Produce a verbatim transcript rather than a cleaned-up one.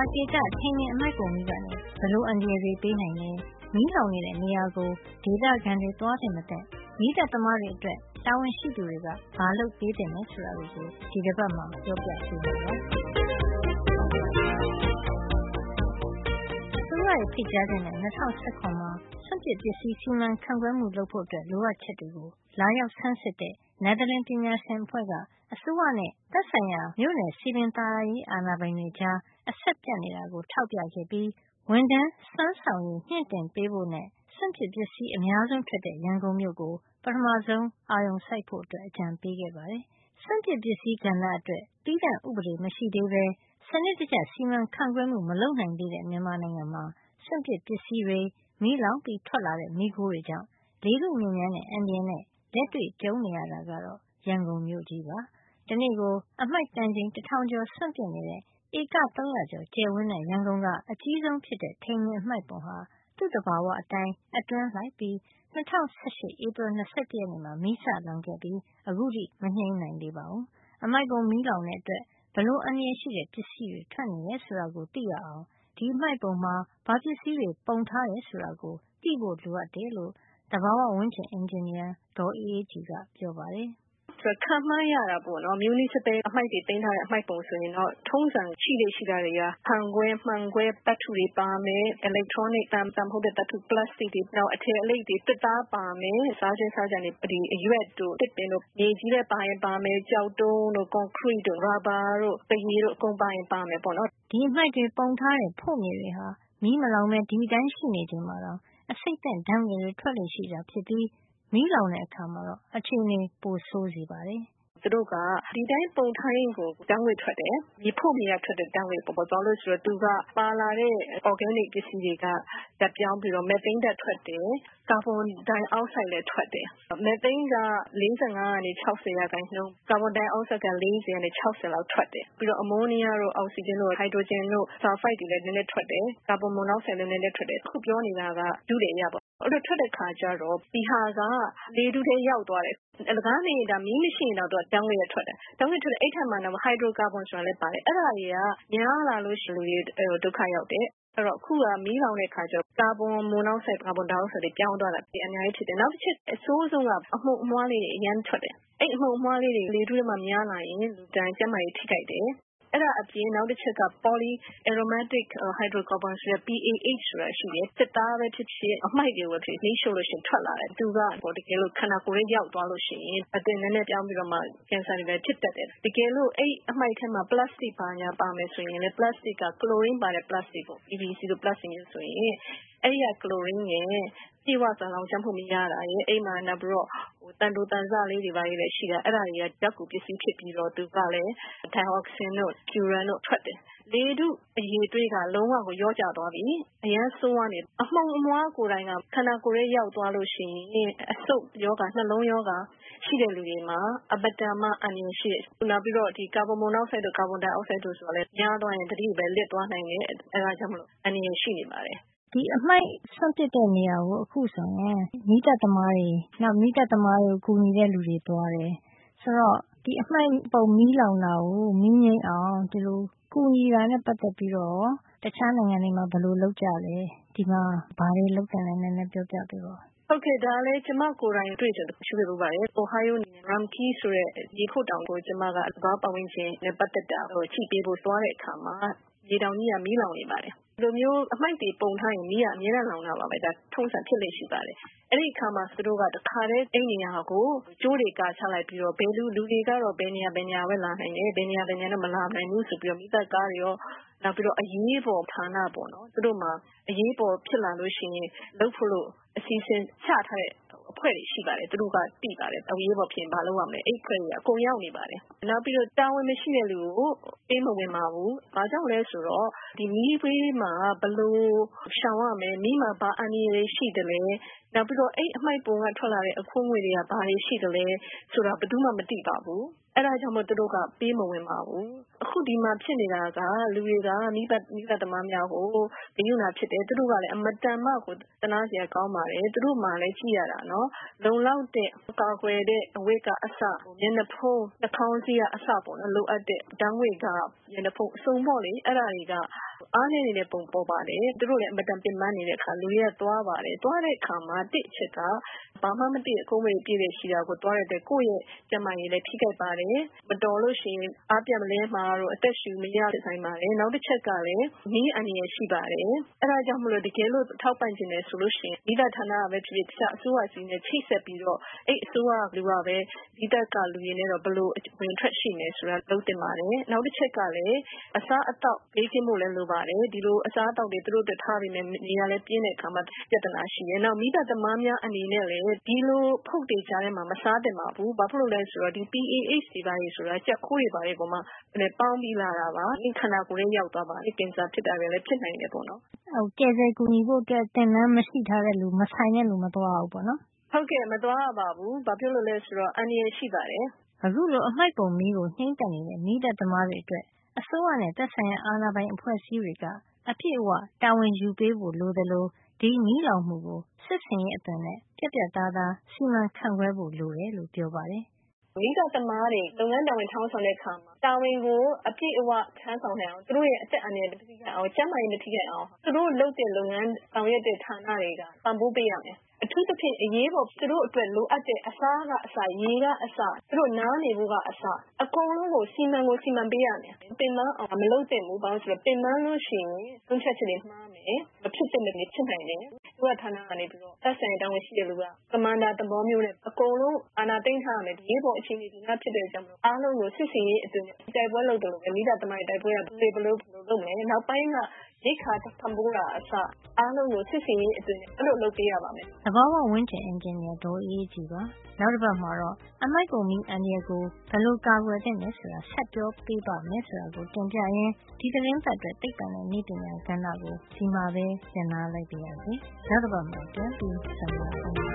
ကေတထိန်းအမိုက်ပုံကြီးကနေဘလို့အန္တရာယ်တွေပေးနိုင်လဲမီးလောင်နေတဲ့နေရာကိုဒေသခံတွေသွားတယ်မတဲ့မီးတပ်သမားတွေအတွက်တာဝန်ရှိသူတွေကဘာလုပ်ပေးတယ်လဲဆိုတာကိုဒီတစ်ပတ်မှာပြောပြပေးပါမယ်။သူတို့ရဲ့ဖိကြားချက်နဲ့၂၀၁၇မှာစွန့်ပစ်ပစ္စည်းစီမံခန့်ခွဲမှုလုပ်ဖို့အတွက်လိုအပ်ချက်တွေကိုလာရောက်ဆန်းစစ်တဲ့နယ်သာလန်ပညာရှင်အဖွဲ့ကအစိုးရနဲ့သက်ဆိုင်ရာမြို့နယ်စီပင်သာယာရေးအာဏာပိုင်တွေကြားအဆက်ပြတ်နေတာကိုထောက်ပြခဲ့ပြီးဝန်ထမ်းစွမ်းဆောင်ရည်မြင့်တင်ပေးဖို့နဲ့စွန့်ပစ်ပစ္စည်းအများဆုံးထွက်တဲ့ရန်ကုန်မြို့ကိုပထမဆုံးအာရုံစိုက်ဖို့အတွက်အကြံပေးခဲ့ပါတယ်။စွန့်ပစ်ပစ္စည်းကဏ္ဍအတွက်တည်တံ့ဥပဒေမရှိသေးပဲစနစ်တကျစီမံခန့်ခွဲမှုမလုပ်နိုင်သေးတဲ့မြန်မာနိုင်ငံမှာစွန့်ပစ်ပစ္စည်းတွေမီးလောင်ပြီးထွက်လာတဲ့မီးခိုးတွေကြောင့်လေထုညစ်ညမ်းတဲ့အန္တရာယ်နဲ့လက်တွေ့ကြုံနေရတာကတော့ရန်ကုန်မြို့ကြီးပါ။ဒီနေ့ကိုအမှိုက်တန်ချိန်တစ်ထောင်ကျော်စွန့်ပစ်နေတဲ့ဧကသုံးရာကျော်ကျယ်ဝန်းတဲ့ရန်ကုန်ကအကြီးဆုံးဖြစ်တဲ့ထိန်ပင်အမှိုက်ပုံဟာသူ့သဘာဝအတိုင်းအတွင်းလိုက်ပြီး၂၀၁၈ဧပြီ၂၁ရက်နေ့မှာမီးစလောင်ခဲ့ပြီးအခုထိမငြိမ်းနိုင်သေးပါဘူး။အမှိုက်ပုံမီးလောင်တဲ့အတွက်ဘလို့အန္တရာယ်ရှိတဲ့ပစ္စည်းတွေထွက်နေလဲဆိုတာကိုသိရအောင်ဒီအမှိုက်ပုံမှာဘာပစ္စည်းတွေပုံထားတယ်ဆိုတာကိုသိဖို့လိုအပ်တယ်လို့သဘာဝဝန်းကျင်အင်ဂျင်နီယာဒေါ်အေးအေးကြည်ကပြောပါတယ်။ခန့်မှန်းရတာပေါ့နော် municipal အမှိုက်တွေသိမ်းထားတဲ့အမှိုက်ပုံဆိုရင်တော့ထုံးစံရှိလေရှိတာတွေကဟန်ခွဲမှန်ခွဲသတ္တုတွေပါမယ် electronic တမ်တမ်ဟုတ်တဲ့သတ္တု plastic တွေနောက်အထည်အလိပ်တွေတစ်သားပါမယ်စားချင်းစားကြနေဒီအရွက်တို့တစ်ပင်တို့မြေကြီးတဲ့ပါရင်ပါမယ်ကြောက်တုံးတို့ concrete တို့ rubber တို့ပရီတို့အကုန်ပါရင်ပါမယ်ပေါ့နော်ဒီအမှိုက်တွေပုံထားတဲ့ဖို့မြေတွေဟာမီးမလောင်မဲ့ဒီတိုင်းရှိနေချိန်မှာတော့အစိမ့်သက်ဓာတ်ငွေတွေထွက်လေရှိတာဖြစ်ပြီးမီးလောင်တဲ့အခါမှာတော့အခြေအနေပိုဆိုးစေပါတယ်သူတို့ကဒီတိုင်းပုံထိုင်းကိုဓာတ်ငွေထွက်တယ်ဒီဖို့မြေကထွက်တဲ့ဓာတ်ငွေပေါ်ပေါ်သွားလို့ဆိုတော့သူကပါလာတဲ့ organic ပစ္စည်းတွေကဓာတ်ပြောင်းပြီးတော့ methane ဓာတ်ထွက်တယ်ကာဗွန်ဒိုင်အောက်ဆိုက်လည်းထွက်တယ် methane က၄၅ကနေ၆၀ရာခိုင်နှုန်းကာဗွန်ဒိုင်အောက်ဆိုက်က၄၀ကနေ၆၀လောက်ထွက်တယ်ပြီးတော့အမိုးနီးယားတို့အောက်ဆီဂျင်တို့ဟိုက်ဒရိုဂျင်တို့ဆာလ်ဖိုက်တွေလည်းနည်းနည်းထွက်တယ်ကာဗွန်မိုနောက်ဆိုက်လည်းနည်းနည်းထွက်တယ်အခုပြောနေတာကဒုတယ်ရပေါ့အဲ့လိုထွက်တဲ့ခါကျတော့ဒီဟာကလေထုထဲရောက်သွားတယ်အလကားနေဒါမီးမရှိရင်တော့ဓာတ်ငွေရထွက်တယ်ဓာတ်ငွေထွက်တဲ့အဲ့ထက်မှတော့ဟိုက်ဒရိုကာဗွန်ဆိုတာလည်းပါတယ်အဲ့ဒါတွေကများလာလို့ရှိရင်ဒုက္ခရောက်တယ်အဲ့တော့အခုကမီးလောင်တဲ့ခါကျတော့ကာဗွန်မိုနောက်ဆိုက်ကာဗွန်ဒိုင်အောက်ဆိုက်တွေပြောင်းသွားတာဒီအများကြီးဖြစ်တယ်နောက်တစ်ချက်အဆိုးဆုံးကအမှုအမွှားလေးတွေအရင်ထွက်တယ်အဲ့အမှုအမွှားလေးတွေလေထုထဲမှာများလာရင်လူတိုင်းကျန်းမာရေးထိခိုက်တယ်အဲ့ဒါအပြင်နောက်တစ်ချက်က poly aromatic hydrocarbons ဆိုတဲ့ P A H ဆိုတာရှိတယ်စစ်သားပဲဖြစ်ဖြစ်အမှိုက်တွေပဲဖြစ်ဖြစ်နှိမ့်ရှုပ်လို့ရှိရင်ထွက်လာတယ်သူကတကယ်လို့ခန္ဓာကိုယ်ရဲ့ရောက်သွားလို့ရှိရင်အသွင်နည်းနည်းပြောင်းပြီးတော့မှကင်ဆာတွေလည်းဖြစ်တတ်တယ်တကယ်လို့အဲ့အမှိုက်ထဲမှာ plastic ပါညာပါမယ်ဆိုရင်လည်း plastic က chlorine ပါတဲ့ plastic ကို P V C တို့ plastic မျိုးဆိုရင်အဲ့ဒီက chlorine ရဲ့ပြေဝသံလောင်ချမ်းမှုမရတာရဲ့အိမ်မှာနောက်ပြီးတော့ဟိုတန်တူတန်စလေးတွေပါလေရှိတာအဲ့ဒါတွေကဓာတ်ကူပစ္စည်းဖြစ်ပြီးတော့သူကလည်း dioxin တို့ furan တို့ထွက်တယ်လေထုအရေးတွေးကလုံးဝကိုရောကျသွားပြီအရန်ဆိုးကနေအမှုံအမွှားကိုယ်တိုင်ကခန္ဓာကိုယ်ရဲ့ရောက်သွားလို့ရှိရင်အဆုတ်ယောဂနှလုံးယောဂရှိတဲ့လူတွေမှာအပတမအန္တရာယ်ရှိတယ်နောက်ပြီးတော့ဒီကာဗွန်မိုနောက်ဆိုက်တို့ကာဗွန်ဒိုင်အောက်ဆိုက်တို့ဆိုတာလည်းများသွားရင်တတိပဲလစ်သွားနိုင်တယ်အဲဒါကြောင့်မလို့အန္တရာယ်ရှိနေပါတယ်ဒီအမှိုက်ဆွန့်ပစ်တဲ့နေရာကိုအခုဆိုရင်မိသက်သမားတွေနောက်မိသက်သမားတွေကိုကူညီတဲ့လူတွေသွားတယ်ဆိုတော့ဒီအမှိုက်ပုံမီးလောင်တာကိုမီးငြိမ်းအောင်ဒီလိုကူညီတာနဲ့ပတ်သက်ပြီးတော့တခြားနိုင်ငံတွေမှာဘယ်လိုလုပ်ကြလဲဒီမှာဘာတွေလုပ်တယ်လဲနည်းနည်းပြောပြပေးပါဟုတ်ကဲ့ဒါလည်းကျမကိုယ်တိုင်တွေ့ကြတယ်ရှိလို့ပါတယ်။ Ohio နိုင်ငံ Ramkey ဆိုတဲ့ရေခုတ်တောင်ကိုကျမကသဘာဝပတ်ဝန်းကျင်နဲ့ပတ်သက်တာကိုကြည့်ပေးဖို့သွားတဲ့အခါမှာရေတောင်ကြီးကမီးလောင်နေပါတယ်။ဒီလိုမျိုးအမှိုက်တွေပုံထားရင်မီးကအများနဲ့လောင်တာပါပဲဒါထုံးစံဖြစ်လေရှိပါတယ်။အဲ့ဒီအခါမှာသူတို့ကတခါတည်းအိမ်နေရာကိုကျိုးတွေကချလိုက်ပြီးတော့ဘယ်လူလူတွေကတော့ဘယ်နေရာဘယ်နေရာပဲလာနိုင်တယ်ဘယ်နေရာဘယ်နေရာတော့မလာနိုင်ဘူးဆိုပြီးတော့မိသက်ကားတွေရောနောက်ပြီးတော့အရေးပေါ်ဌာနပေါ့နော်သူတို့မှာအရေးပေါ်ဖြစ်လာလို့ရှိရင်လှုပ်ဖို့လို့အစီအစဉ်ချထားတဲ့အဖွဲ့တွေရှိပါတယ်သူတို့ကတည်ပါတယ်အရေးပေါ်ဖြစ်ဘာလုပ်ရမလဲအဲ့အဖွဲ့တွေကအကုန်ရောက်နေပါတယ်နောက်ပြီးတော့တာဝန်မရှိတဲ့လူကိုပေးမဝင်ပါဘူးဘာကြောင့်လဲဆိုတော့ဒီမီးဘေးမှာဘလို့ရှောင်ရမယ်မီးမှာဘာအန္တရာယ်ရှိတယ်လဲနောက်ပြီးတော့အဲ့အမှိုက်ပုံကထွက်လာတဲ့အခွင့်အရေးတွေကဘာတွေရှိတယ်လဲဆိုတာဘယ်သူမှမသိပါဘူးအဲ့ဒါကြောင့်မို့သူတို့ကပေးမဝင်ပါဘူးအခုဒီမှာဖြစ်နေတာကလူတွေကမိဘမိဘသမားများကိုဂရုဏာဖြစ်တယ်သူတို့ကလည်းအမတန်မှကိုတနာစရာကောင်းပါတယ်သူတို့မှလည်းကြည့်ရတာနော်လုံလောက်တဲ့ကာကွယ်တဲ့အဝတ်ကအစမျက်နှာဖုံးနှာခေါင်းစည်းကအစပေါ့နော်လိုအပ်တဲ့ဓာတ်ငွေ့ကမျက်နှာဖုံးအစုံပေါ့လေအဲ့ဒါတွေကအားနည်းနေတဲ့ပုံပေါ်ပါတယ်သူတို့လည်းအမတန်ပင်ပန်းနေတဲ့အခါလူတွေကသွားပါတယ်သွားတဲ့အခါမှာတစ်ချက်ကဘာမှမသိအကုန်းဝေးပြည့်တဲ့ရှိတာကိုသွားရတဲ့ကိုယ့်ရဲ့ကျန်းမာရေးလည်းထိခိုက်ပါတယ်မတော်လို့ရှိရင်အားပြတ်မလဲမှာတော့အသက်ရှူမရဆိုင်ပါတယ်နောက်တစ်ချက်ကလည်းမီးအန္တရာယ်ရှိပါတယ်အဲဒါကြောင့်မလို့တကယ်လို့ထောက်ပံ့ခြင်းနဲ့ဆိုလို့ရှိရင်မိသားဌာနကပဲဖြစ်ဖြစ်တခြားအစိုးရစီနဲ့ချိတ်ဆက်ပြီးတော့အဲ့အစိုးရလူကပဲမိသားကလူရင်းနဲ့တော့ဘလို့ဝင်ထွက်ရှိနေဆိုတာလုပ်တင်ပါတယ်နောက်တစ်ချက်ကလည်းအစားအသောက်ပေးခြင်းဖို့လည်းလိုပါတယ်ဒီလိုအစားအသောက်တွေသူတို့တထားပြီးနေနေရာလည်းပြင်းတဲ့အခါမှာပြဿနာရှိတယ်နောက်မိသားသမားများအနေနဲ့လည်းဒီလိုဖုတ်တွေကြားထဲမှာမစားတင်ပါဘူးဘာဖြစ်လို့လဲဆိုတော့ဒီ P A H တွေပါရေးဆိုတာကြက်ခိုးတွေပါရေးပေါ်မှာလည်းပေါင်းပြီးလာတာပါဒီခန္ဓာကိုယ်လေးရောက်သွားပါလေကင်ဆာဖြစ်တာပဲလည်းဖြစ်နိုင်တယ်ပေါ့နော်ဟုတ်ကဲဆယ်ကူညီဖို့အတွက်တင်နန်းမရှိထားတဲ့လူမဆိုင်တဲ့လူမသွားဘူးပေါ့နော်ဟုတ်ကဲ့မသွားပါဘူးဘာဖြစ်လို့လဲဆိုတော့အန္တရာယ်ရှိပါတယ်အခုလိုအမိုက်ပုံမီးကိုနှိမ့်တက်နေတဲ့မိသက်သမားတွေအတွက်အစိုးရနဲ့သက်ဆိုင်ရာအာဏာပိုင်အဖွဲ့အစည်းတွေကအပြည့်အဝတာဝန်ယူပေးဖို့လိုသလိုဒီမီးလောင်မှုကိုစစ်စင်ရေးအသွင်နဲ့ပြတ်ပြတ်သားသားစီမံခန့်ခွဲဖို့လိုတယ်လို့ပြောပါတယ်မိသားသမားတွေလုပ်ငန်းတာဝန်ထမ်းဆောင်တဲ့အခါမှာတာဝန်ကိုအပြည့်အဝထမ်းဆောင်နိုင်အောင်သူတို့ရဲ့အသက်အန္တရာယ်တစ်ခုအောင်ကျန်းမာရေးတစ်ခုအောင်သူတို့လုပ်တဲ့လုပ်ငန်းဆောင်ရွက်တဲ့ဌာနတွေကပံ့ပိုးပေးရမယ်အထူးသဖြင့်အရေးပေါ်သူတို့အတွက်လိုအပ်တဲ့အစားကအစာရေကအစာသူတို့နားနေဖို့ကအစာအကုန်လုံးကိုစီမံကိုစီမံပေးရမယ်ပင်မအောင်မလုပ်သင့်ဘူးဘာလို့ဆိုတော့ပင်မလို့ရှိရင်သုံးချက်ချက်တွေမှားမယ်မဖြစ်တဲ့နေဖြစ်နိုင်တယ်သူကဌာနကနေပြီးတော့သက်ဆိုင်တောင်းရှိတဲ့လူကကမန္တာသဘောမျိုးနဲ့အကုန်လုံးအာဏာသိမ်းထားရမယ်ဒီပေါ်အခြေအနေဒီကဖြစ်တဲ့ကြောင့်အားလုံးကိုစစ်စင်ရေးအတွင်းတိုက်ပွဲလုပ်တယ်လို့မိသားသမားတိုက်ပွဲကဘယ်လိုဘယ်လိုလုပ်မယ်နောက်ပိုင်းကရိတ်ခါတံပိုးတာအစအားလုံးကိုစစ်စင်ရေးအတွင်းအဲ့လိုလုပ်ပေးရပါမယ်သဘောဝဝင်းကျင်အင်ဂျင်နီယာဒေါ်အေးကြည်ပါနောက်တစ်ပတ်မှာတော့အမိုက်ပုံမီအန်ဒီယကိုဘယ်လိုကာကွယ်သင့်လဲဆိုတာဆက်ပြောပေးပါမယ်ဆိုတာကိုတင်ပြရင်းဒီသတင်းပတ်အတွက်သိပ္ပံနဲ့နည်းပညာကဏ္ဍကိုဒီမှာပဲရှင်းနာလိုက်ပါရစေနောက်တစ်ပတ်မှာပြန်ပြီးဆက်လက်ပါ